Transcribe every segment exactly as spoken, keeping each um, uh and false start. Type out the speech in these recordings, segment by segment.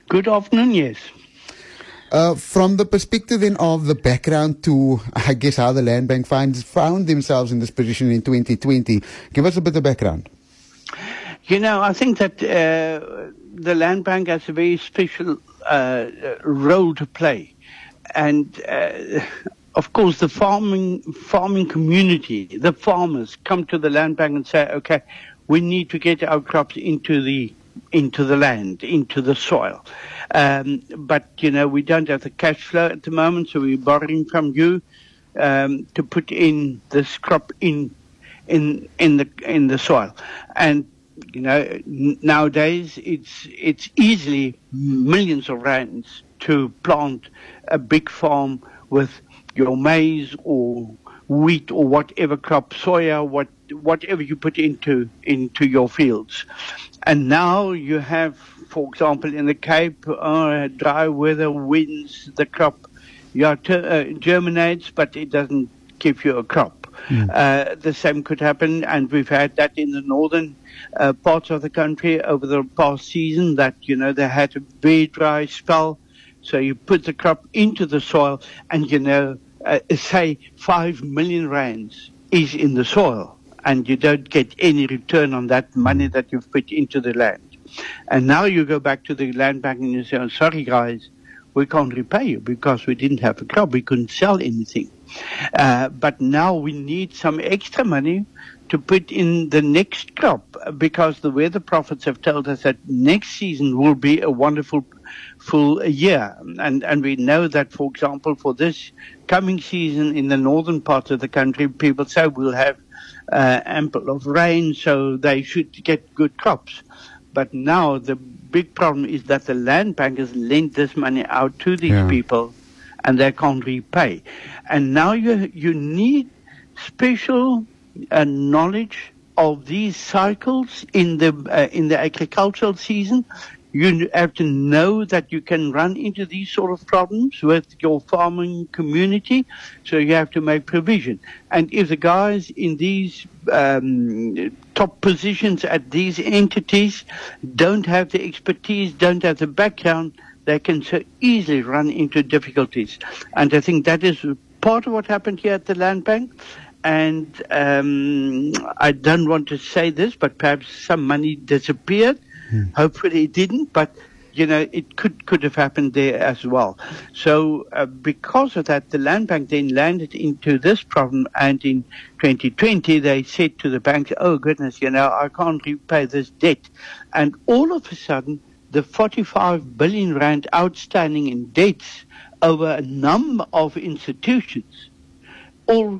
Good afternoon, yes. Uh, from the perspective then of the background to, I guess, how the Land Bank finds, found themselves in this position in twenty twenty, give us a bit of background. You know, I think that uh, the Land Bank has a very special uh, role to play. And, uh, of course, the farming farming community, the farmers, come to the Land Bank and say, okay, we need to get our crops into the into the land, into the soil. Um, but, you know, we don't have the cash flow at the moment, so we're borrowing from you um, to put in this crop in in in the in the soil. And, you know, n- nowadays it's it's easily millions of rands to plant a big farm with your maize or wheat or whatever crop, soya, what whatever you put into into your fields. And now you have, for example, in the Cape, uh, dry weather, winds, the crop yeah, ter- uh, germinates, but it doesn't give you a crop. Mm. Uh, the same could happen, and we've had that in the northern uh, parts of the country over the past season, that, you know, they had a very dry spell. So you put the crop into the soil, and, you know, uh, say five million rands is in the soil, and you don't get any return on that money that you've put into the land. And now you go back to the Land Bank and you say, oh, sorry guys, we can't repay you because we didn't have a crop, we couldn't sell anything. Uh, but now we need some extra money to put in the next crop, because the weather prophets have told us that next season will be a wonderful full year. And, and we know that, for example, for this coming season in the northern parts of the country, people say we'll have uh, ample of rain, so they should get good crops. But now the big problem is that the Land Bank has lent this money out to these yeah. people, and they can't repay. And now you you need special uh, knowledge of these cycles in the uh, in the agricultural season. You have to know that you can run into these sort of problems with your farming community, so you have to make provision. And if the guys in these um, top positions at these entities don't have the expertise, don't have the background, they can so easily run into difficulties. And I think that is part of what happened here at the Land Bank. And um, I don't want to say this, but perhaps some money disappeared. Hmm. Hopefully it didn't, but, you know, it could could have happened there as well. So uh, because of that, the Land Bank then landed into this problem, and in twenty twenty they said to the banks, oh goodness, you know, I can't repay this debt. And all of a sudden, the forty-five billion rand outstanding in debts over a number of institutions all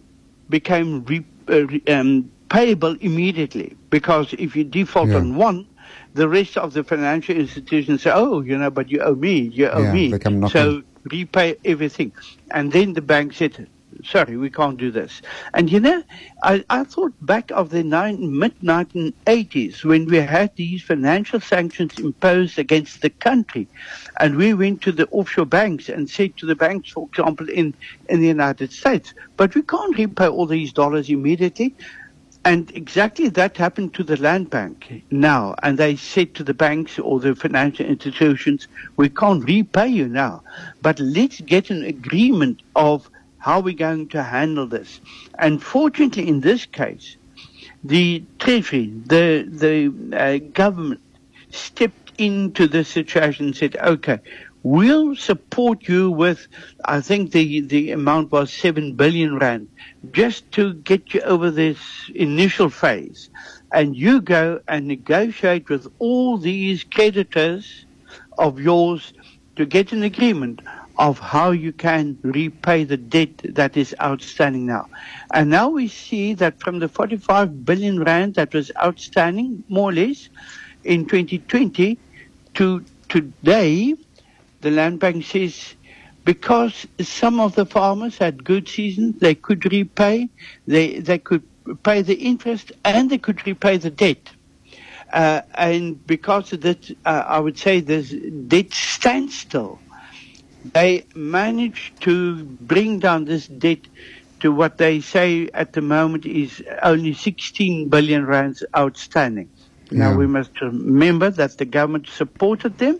became re, uh, re, um, payable immediately, because if you default yeah. on one, the rest of the financial institutions say, oh, you know, but you owe me, you owe yeah, me, so repay everything. And then the bank said, sorry, we can't do this. And, you know, I, I thought back of the mid nineteen eighties, when we had these financial sanctions imposed against the country, and we went to the offshore banks and said to the banks, for example, in, in the United States, but we can't repay all these dollars immediately. And exactly that happened to the Land Bank now. And they said to the banks or the financial institutions, we can't repay you now, but let's get an agreement of how we're going to handle this. And fortunately, in this case, the Treasury, the, the uh, government stepped into the situation and said, okay, we'll support you with, I think the, the amount was seven billion rand, just to get you over this initial phase. And you go and negotiate with all these creditors of yours to get an agreement of how you can repay the debt that is outstanding now. And now we see that from the forty-five billion rand that was outstanding, more or less, in twenty twenty to today, the Land Bank says, because some of the farmers had good seasons, they could repay, they they could pay the interest, and they could repay the debt. Uh, and because of that, uh, I would say this debt standstill, they managed to bring down this debt to what they say at the moment is only sixteen billion rands outstanding. Yeah. Now we must remember that the government supported them,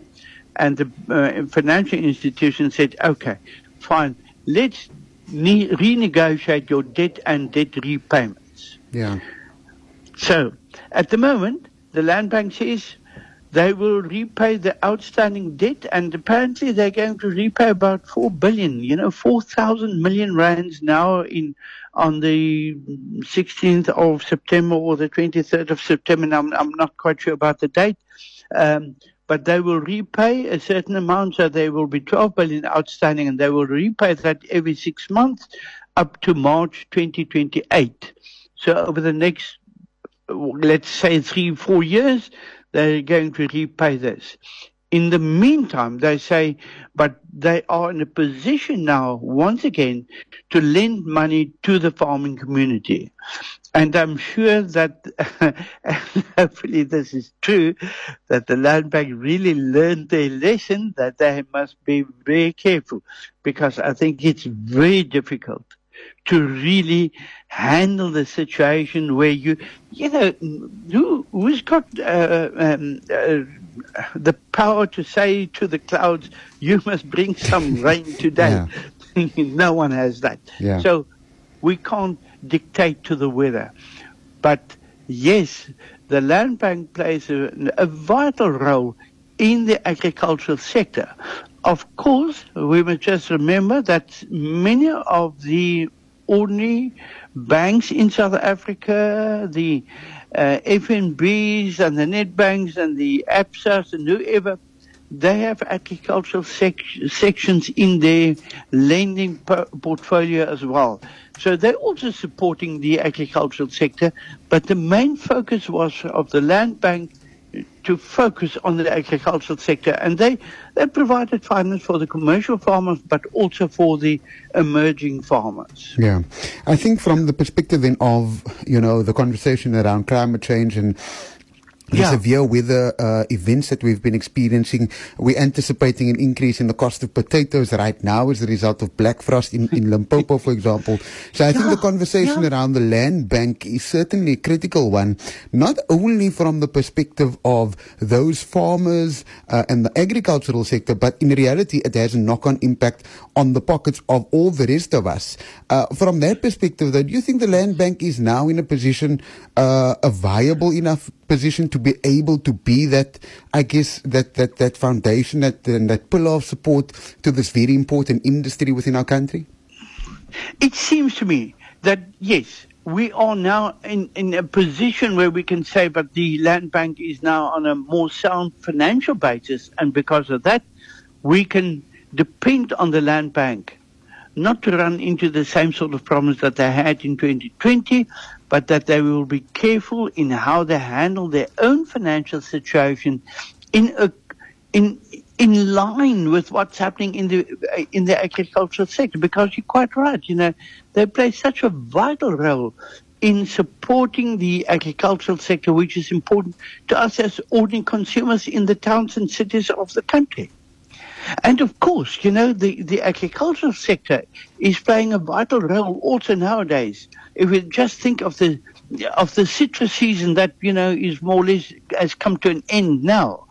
and the uh, financial institution said, okay, fine, let's ne- renegotiate your debt and debt repayments. Yeah. So, at the moment, the Land Bank says they will repay the outstanding debt, and apparently they're going to repay about four billion, you know, four thousand million rands now in on the sixteenth of September or the twenty-third of September. Now, I'm, I'm not quite sure about the date, um, but they will repay a certain amount, so there will be twelve billion outstanding, and they will repay that every six months up to March twenty twenty-eight. So over the next, let's say, three, four years, they're going to repay this. In the meantime, they say, but they are in a position now, once again, to lend money to the farming community. And I'm sure that, hopefully this is true, that the Land Bank really learned their lesson, that they must be very careful, because I think it's very difficult to really handle the situation where you, you know, who, who's got uh, um, uh, the power to say to the clouds, you must bring some rain today? Yeah. No one has that. Yeah. So we can't dictate to the weather. But yes, the Land Bank plays a, a vital role in the agricultural sector. Of course, we must just remember that many of the ordinary banks in South Africa, the uh, F N Bs and the Nedbanks and the ABSAs and whoever, they have agricultural sec- sections in their lending po- portfolio as well. So they're also supporting the agricultural sector, but the main focus was of the Land Bank to focus on the agricultural sector, and they, they provided finance for the commercial farmers, but also for the emerging farmers. Yeah. I think from the perspective then of, you know, the conversation around climate change and the yeah. severe weather uh, events that we've been experiencing, we're anticipating an increase in the cost of potatoes right now as a result of black frost in, in Limpopo, for example. So I yeah. think the conversation yeah. around the Land Bank is certainly a critical one, not only from the perspective of those farmers uh, and the agricultural sector, but in reality it has a knock-on impact on the pockets of all the rest of us. Uh, from that perspective, though, do you think the Land Bank is now in a position, uh, a viable enough position to be able to be that, I guess, that, that, that foundation, that, uh, that pillar of support to this very important industry within our country? It seems to me that, yes, we are now in, in a position where we can say, but the Land Bank is now on a more sound financial basis, and because of that, we can depend on the Land Bank not to run into the same sort of problems that they had in twenty twenty, but that they will be careful in how they handle their own financial situation in a, in in line with what's happening in the in the agricultural sector. Because you're quite right, you know, they play such a vital role in supporting the agricultural sector, which is important to us as ordinary consumers in the towns and cities of the country. And of course, you know, the, the agricultural sector is playing a vital role also nowadays. If we just think of the of the citrus season that, you know, is more or less has come to an end now,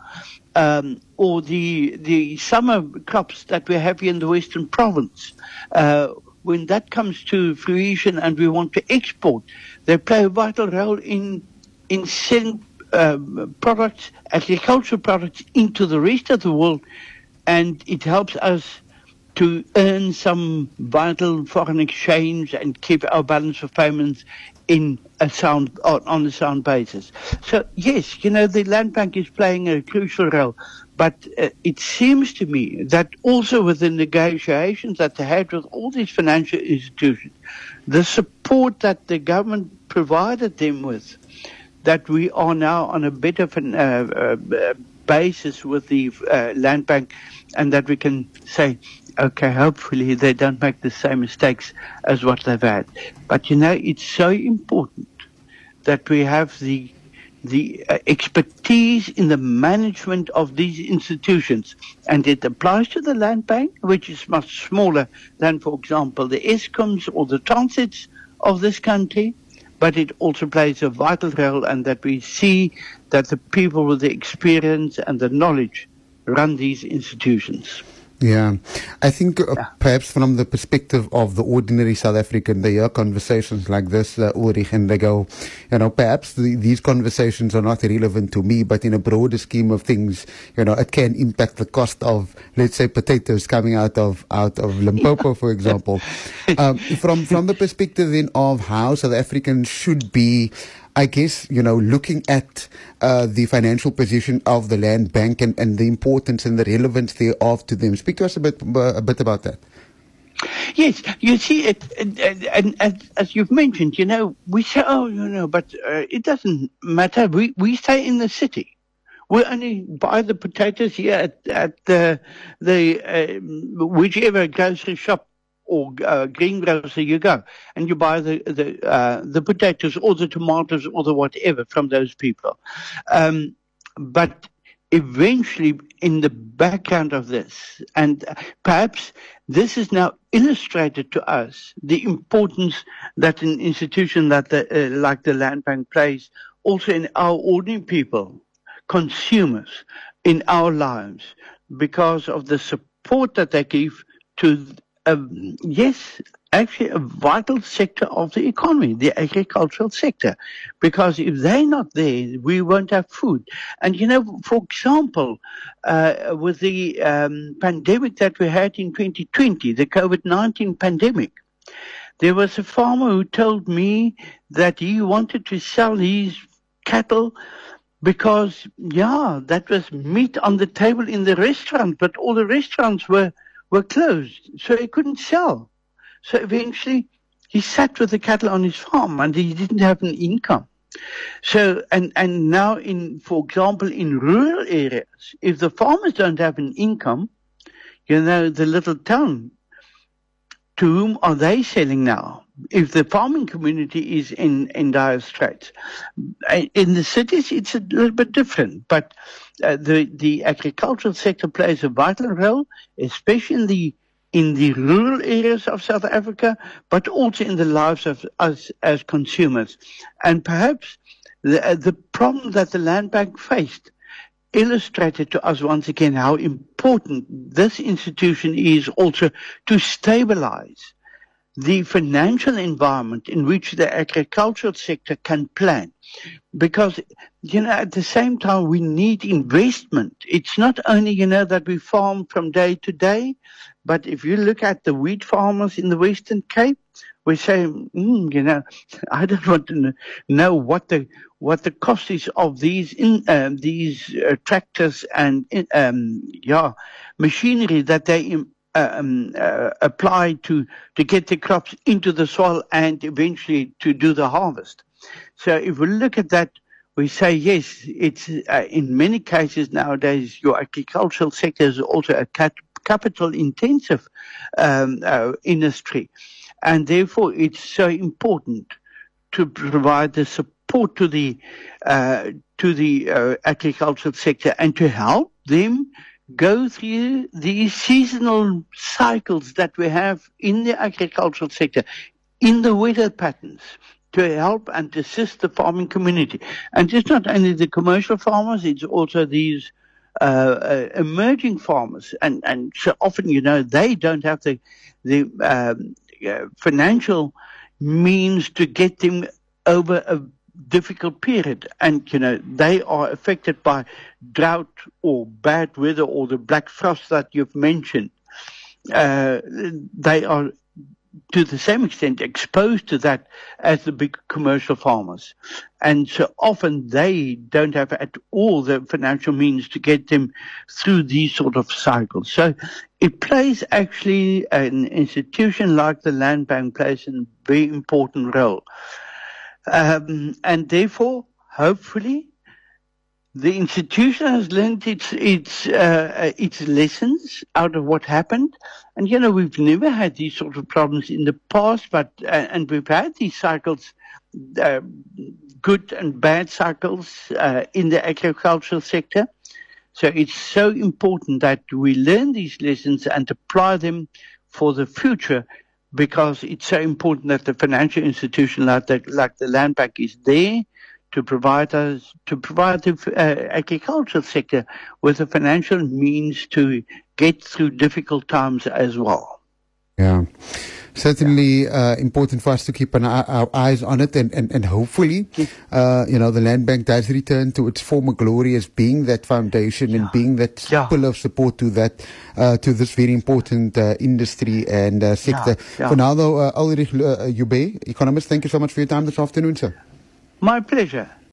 um, or the the summer crops that we have here in the Western Province, uh, when that comes to fruition and we want to export, they play a vital role in in selling uh, products, agricultural products, into the rest of the world. And it helps us to earn some vital foreign exchange and keep our balance of payments in a sound on, on a sound basis. So yes, you know, the Land Bank is playing a crucial role, but uh, it seems to me that also with the negotiations that they had with all these financial institutions, the support that the government provided them with, that we are now on a better uh, uh, basis with the uh, Land Bank, and that we can say, okay, hopefully they don't make the same mistakes as what they've had. But, you know, it's so important that we have the the uh, expertise in the management of these institutions. And it applies to the Land Bank, which is much smaller than, for example, the Eskoms or the Transits of this country. But it also plays a vital role, and that we see that the people with the experience and the knowledge run these institutions. Yeah, I think uh, Yeah. perhaps from the perspective of the ordinary South African, they hear conversations like this, uh, Ulrich, and they go, you know, perhaps the, these conversations are not relevant to me, but in a broader scheme of things, you know, it can impact the cost of, let's say, potatoes coming out of out of Limpopo, for example. um, from from the perspective then of how South Africans should be, I guess, you know, looking at uh, the financial position of the Land Bank and, and the importance and the relevance thereof to them. Speak to us a bit, uh, a bit about that. Yes, you see, it, and, and, and as you've mentioned, you know, we say, oh, you know, but uh, it doesn't matter. We we stay in the city. We only buy the potatoes here at, at the, the uh, whichever grocery shop or uh, greengrocer you go, and you buy the the uh, the potatoes or the tomatoes or the whatever from those people. Um, but eventually, in the background of this, and perhaps this is now illustrated to us, the importance that an institution that the, uh, like the Land Bank plays also in our ordinary people, consumers, in our lives, because of the support that they give to Um, yes, actually a vital sector of the economy, the agricultural sector, because if they're not there, we won't have food. And, you know, for example, uh, with the um, pandemic that we had in twenty twenty, the COVID nineteen pandemic, there was a farmer who told me that he wanted to sell his cattle because, yeah, that was meat on the table in the restaurant, but all the restaurants were were closed, so he couldn't sell. So eventually, he sat with the cattle on his farm, and he didn't have an income. So, and, and now, in, for example, in rural areas, if the farmers don't have an income, you know, the little town, to whom are they selling now? If the farming community is in, in dire straits. In the cities, it's a little bit different, but uh, the, the agricultural sector plays a vital role, especially in the, in the rural areas of South Africa, but also in the lives of us as consumers. And perhaps the, uh, the problem that the Land Bank faced illustrated to us once again how important this institution is also to stabilize the financial environment in which the agricultural sector can plan. Because, you know, at the same time, we need investment. It's not only, you know, that we farm from day to day, but if you look at the wheat farmers in the Western Cape, we say, mm, you know, I don't want to know what the what the cost is of these in, um, these uh, tractors and um, yeah machinery that they um, uh, apply to to get the crops into the soil and eventually to do the harvest. So if we look at that, we say yes, it's uh, in many cases nowadays your agricultural sector is also a cat capital intensive um, uh, industry. And therefore, it's so important to provide the support to the uh, to the uh, agricultural sector and to help them go through these seasonal cycles that we have in the agricultural sector, in the weather patterns, to help and assist the farming community. And it's not only the commercial farmers; it's also these uh, uh, emerging farmers. And and so often, you know, they don't have the the um, Uh, financial means to get them over a difficult period. And, you know, they are affected by drought or bad weather or the black frost that you've mentioned. Uh, they are, to the same extent, exposed to that as the big commercial farmers. And so often they don't have at all the financial means to get them through these sort of cycles. So it plays actually, an institution like the Land Bank plays a very important role. Um, and therefore, hopefully, the institution has learned its its uh, its lessons out of what happened, and you know we've never had these sort of problems in the past, but uh, and we've had these cycles, uh, good and bad cycles uh, in the agricultural sector. So it's so important that we learn these lessons and apply them for the future, because it's so important that the financial institution like the, like the Land Bank is there to provide us, to provide the uh, agricultural sector with the financial means to get through difficult times as well. Yeah. Certainly uh, important for us to keep an eye, our eyes on it, and, and, and hopefully, uh, you know, the Land Bank does return to its former glory as being that foundation yeah. and being that yeah. pillar of support to that, uh, to this very important uh, industry and uh, sector. Yeah. Yeah. For now, though, uh, Ulrich uh, Jubé, economist, thank you so much for your time this afternoon, sir. My pleasure.